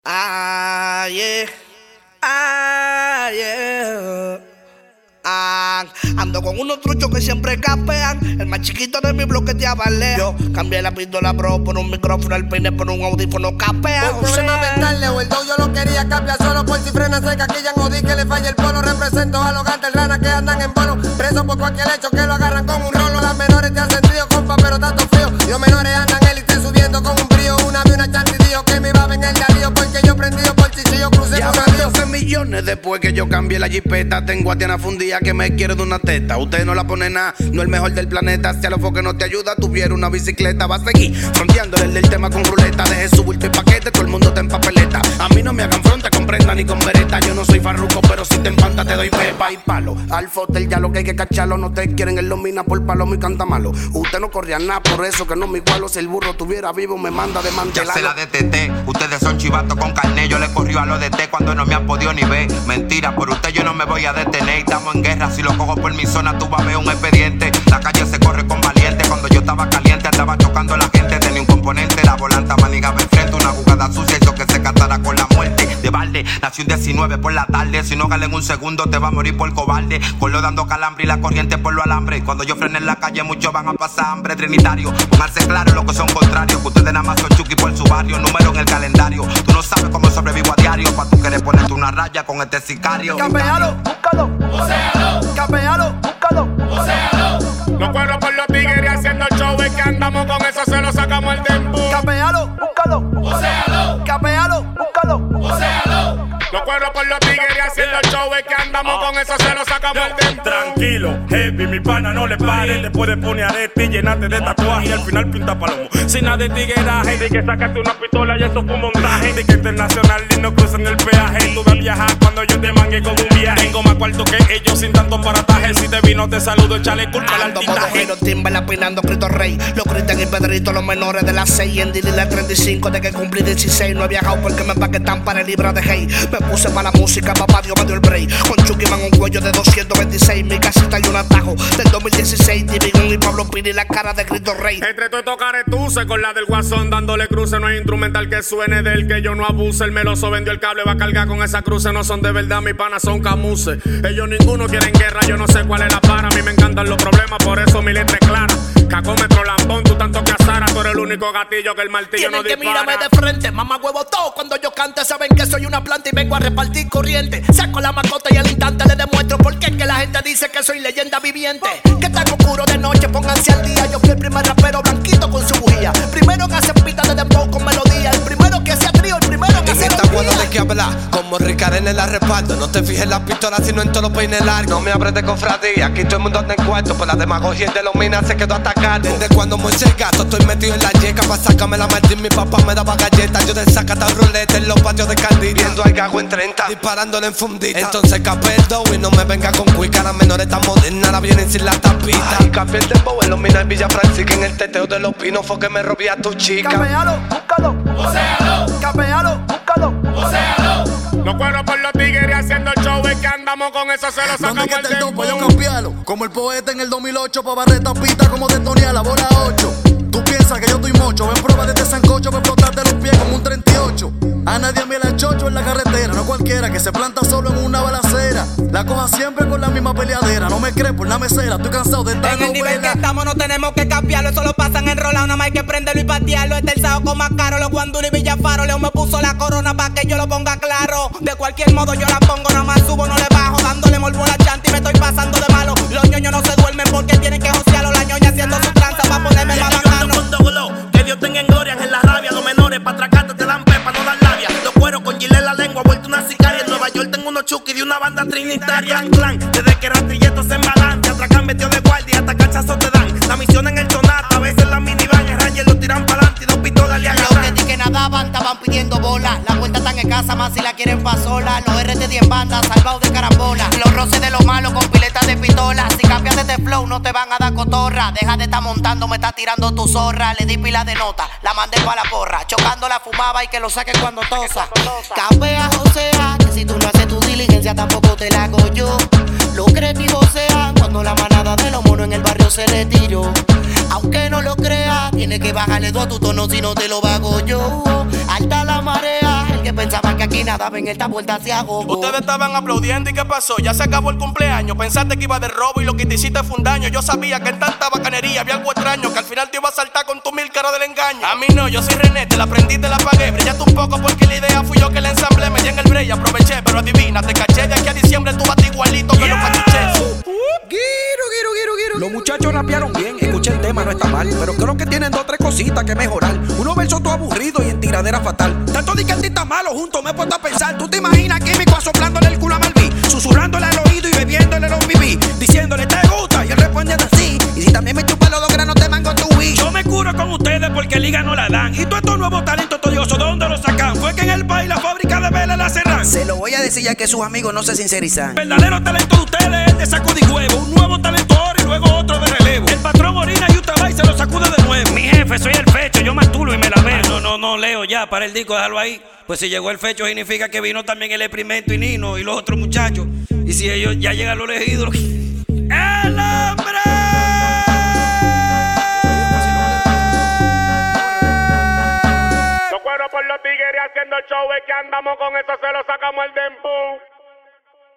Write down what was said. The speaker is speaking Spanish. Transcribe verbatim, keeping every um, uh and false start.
Ah, yeah. Ah, yeah. Ah, ando con unos truchos que siempre capean. El más chiquito de mi bloque te avaleo. Cambié la pistola bro por un micrófono, el peine por un audífono capea. Por problema mental, o el dough yo lo quería cambiar solo por si frena seca. Aquí ya jodí que le falla el polo. Represento a los gatos ranas que andan en bono. Preso por cualquier hecho que lo agarran con un rolo. Las menores te hacen trío, compa, pero tanto frío. Los menores andan élite subiendo con un brío. Una vi una chante y dijo que me iba a venir el Darío. Porque yo prendido por chichillo crucé ya con van Dios. doce millones después que yo cambié la jipeta. Tengo a Tiana fundida que me quiere de una teta. Usted no la pone nada, no el mejor del planeta. Si a los foques no te ayuda, tuviera una bicicleta. Va a seguir fronteándole el del tema con ruleta. Deje su bulto y paquete, todo el mundo te empapeleta. A mí no me hagan fronte, comprenda ni con vereta. Yo no soy farruco, pero si te empanta te doy pepa y palo. Al fotel ya lo que hay que cacharlo. No te quieren, él lo mina por palomo y canta malo. Usted no corría nada, por eso que no me igualo. Si el burro tuviera vivo, me manda de mantelar. Ya se la de T T, ustedes son chivatos con carné. Yo le corrió a lo de T cuando no me han podido ni ver. Mentira, por usted yo no me voy a detener. Estamos en guerra, si lo cojo por mi zona tú vas a ver un expediente. La calle se corre con valiente. Cuando yo estaba caliente andaba chocando a la gente. Tenía un componente, la volanta manigaba enfrente. Una jugada sucia hizo que se casara con la muerte de balde. Nació un diecinueve por la tarde. Si no gale en un segundo te va a morir por cobarde. Colo dando calambre y la corriente por lo alambre. Cuando yo frene en la calle muchos van a pasar hambre. Trinitario, pónganse claro lo que son contrarios. Que ustedes nada más son chuki por su barrio. Número en el calendario. Tú no sabes cómo sobrevivo a diario. Pa' tú querer ponerte una raya con este sicario. Capealo, búscalo, Océalo, capealo, búscalo. océalo. No corro por los tigres haciendo show. Es que andamos con eso, se lo sacamos el tempo. Capealo, búscalo, Océalo, capealo, búscalo. océalo. No corro por los tigres haciendo show. Es que andamos con eso, se lo sacamos el tempo. Tranquilo, heavy, mi pana, no le pare. Después de poner arete y llenarte de tatuaje y al final pinta palomo. Sin nada de tigueraje, de que sacaste una pistola y eso fue un montaje. De que internacional y no cruzan el peaje. Tú vas a viajar cuando yo te mangue con un viaje. Tengo más cuarto que ellos sin tanto parataje. Si te vino te saludo, échale culpa al Ando modo altitaje. giro, timba, apinando Cristo Rey. Los Cristian y Pedrito, los menores de las seis. En Dili la treinta y cinco, de que cumplí dieciséis. No he viajado porque me empaquetan para el libra de hey. Me puse para la música, papá Dios me dio el break. Con Chucky Man un cuello de doscientos veintiséis. Mi casita y un atajo del dos mil dieciséis. Divigón y Pablo Pini, la cara de Cristo Rey. Entre tú tocaré tú, sé con la del guasón dándole cruce. No hay instrumental que suene del que yo no abuse. El meloso vendió el cable, va a cargar con esa cruce. No son de verdad, mi pana son camuses. Ellos ninguno quieren guerra, yo no sé cuál es la para. A mí me encantan los problemas, por eso mi letra es clara. Cacómetro, lambón, tú tanto que azara. Tú eres el único gatillo que el martillo no Tienen que dispara. mírame de frente, mamá huevo todo. Cuando yo cante saben que soy una planta y vengo a repartir corriente. Saco la mascota y al instante le demuestro por qué que la gente dice que soy leyenda viviente. Que tan oscuro de noche, pónganse al día. Yo fui el primer rapero blanquito con su bujía. Primero que hace pita de dembow con melodía. El primero que hacía trío, el primero que En hacía esta guada de que hablar, como Ricardo en la respaldo. No te fijes en las pistolas, sino en todos los peines largos. No me abres de cofradía, aquí todo el mundo anda en cuarto. Por la demagogia de los minas se quedó atacado. Desde cuando Moisés Gato estoy metido en la yeca. Pa' sacarme la Martín, mi papá me daba galletas. Yo desacataba ruleta en los patios de Candida. Viendo al gago en treinta, disparándole en fundita. Entonces capé el dough y no me venga con cuica. Las menores tan modernas, ahora vienen sin la tapita. Y capé el dembow en los minas en Villa Francisca. En el teteo de los pinos fue que me robé a tu chica. Capealo, búscalo, Océalo, capealo, búscalo. océalo. No corro por los tigres haciendo show. Es que andamos con eso, se lo ¿Dónde sacamos que el está el tempo. dope? Yo cambiarlo. Como el poeta en el dos mil ocho, pa' barrer tapita como de Tony a la bola ocho. Tú piensas que yo estoy mocho, ven prueba desde Sancocho, ven explotarte los pies como un treinta y ocho. A nadie me la chocho en la carretera, no cualquiera que se planta solo en una balacera. La coja siempre con la misma peleadera, no me crees por la mesera, estoy cansado de esta En el nivel que novela. estamos no tenemos que cambiarlo. Eso lo pasan enrolado, nada más hay que prenderlo y patearlo. Este el saoco más caro, los guandules y Villafaro. Leo me puso la corona pa' que yo lo ponga claro. De cualquier modo yo la pongo, nada más subo, no le bajo. Dándole morbo a la chanta y me estoy pasando de malo. Los ñoños no se duermen porque tienen que josearlo. La ñoña haciendo su tranza pa' ponerme más bacano. Que Dios tenga en gloria en la rabia. Los menores pa' atracarte te dan pepa, no dan labia. Los cueros con gilet en la lengua, vuelto una sicaria. En Nueva York tengo unos chuki de una banda trinitaria. Clan, desde que rastrilletos se embalan. Te atracan metido de guardia, hasta cachazos te dan. La misión en el sonata, a veces la minivan. El Ranger lo tiran pa'lante y dos pistolas le Los agarran. que di que nadaban estaban pidiendo bola. La vuelta tan escasa, más si la quieren pa' sola. Los R T diez bandas, salvados de carambola. Los roces de los malos con piletas de pistola. Si cambias de este flow, no te van a dar cotorra. Deja de estar montando, me está tirando tu zorra. Le di pila de nota, la mandé pa' la porra. Chocando la fumaba y que lo saque cuando tosa. Capea, Josea, que si tú no haces tu diligencia tampoco te la hago yo. Los creativos sean cuando la manada de los monos en el barrio se retiró. Aunque no lo creas, tienes que bajarle dos a tu tono si no te lo hago yo. Alta la marea, el que pensaba nada, ven esta vuelta hacia gogo. Ustedes estaban aplaudiendo y ¿qué pasó? Ya se acabó el cumpleaños. Pensaste que iba de robo y lo que te hiciste fue un daño. Yo sabía que en tanta bacanería había algo extraño, que al final te iba a saltar con tu mil caras del engaño. A mí no, yo soy René, te la prendí, te la pagué. Brillaste un poco porque la idea fui yo que la ensamblé. Me di en el break, aproveché, pero adivina, te caché. De aquí a diciembre tú vas igualito que yeah. los cachuches. Los muchachos rapearon bien, escuché el tema, no está mal. Pero creo que tienen dos o tres cositas que mejorar. Uno verso todo aburrido y en tiradera fatal. Tanto di que el está malo junto, me he puesto a pensar. ¿Tú te imaginas químico soplándole el culo a Malví? Susurrándole al oído y bebiéndole los bibí. Diciéndole, ¿te gusta? Y él respondiendo así. Y si también me chupa los dos granos te mango tu Wii. Yo me curo con ustedes porque liga no la dan. Y todos estos nuevos talentos todiosos, ¿dónde los sacan? Fue que en el país la fábrica de velas la cerran. Se lo voy a decir ya que sus amigos no se sincerizan. El verdadero talento de ustedes es de sacudir huevo. Un nuevo talento ahora y luego otro de relevo. El patrón orina y usted va y se lo sacude de nuevo. Mi jefe, soy el fecho, yo matulo y me la veo. Ah, no, no, no, Leo, ya, para el disco, déjalo ahí. Pues si llegó el fecho significa que vino también el experimento y Nino y los otros muchachos. Y si ellos ya llegan los elegidos, ¡el hombre! Los cueros por los tigres haciendo el show, es que andamos con eso, se lo sacamos el dembow.